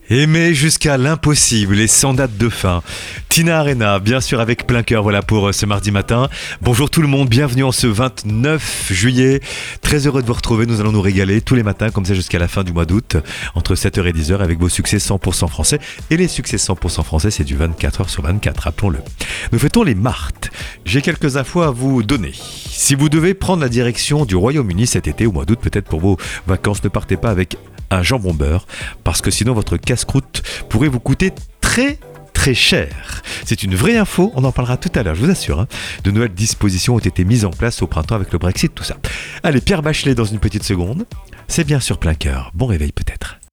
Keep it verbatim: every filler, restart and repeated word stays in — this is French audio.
Aimer jusqu'à l'impossible et sans date de fin. Tina Arena, bien sûr avec plein cœur, voilà pour euh, ce mardi matin. Bonjour tout le monde, bienvenue en ce vingt-neuf juillet. Très heureux de vous retrouver, nous allons nous régaler tous les matins comme ça jusqu'à la fin du mois d'août, entre sept heures et dix heures avec vos succès cent pour cent français. Et les succès cent pour cent français, c'est du vingt-quatre heures sur vingt-quatre, rappelons-le. Nous fêtons les Martes. J'ai quelques infos à vous donner. Si vous devez prendre la direction du Royaume-Uni cet été, au mois d'août, peut-être pour vos vacances, ne partez pas avec un jambon beurre, parce que sinon votre casse-croûte pourrait vous coûter très très cher. C'est une vraie info, on en parlera tout à l'heure, je vous assure. Hein. De nouvelles dispositions ont été mises en place au printemps avec le Brexit, tout ça. Allez, Pierre Bachelet dans une petite seconde. C'est bien sur plein cœur. Bon réveil peut-être.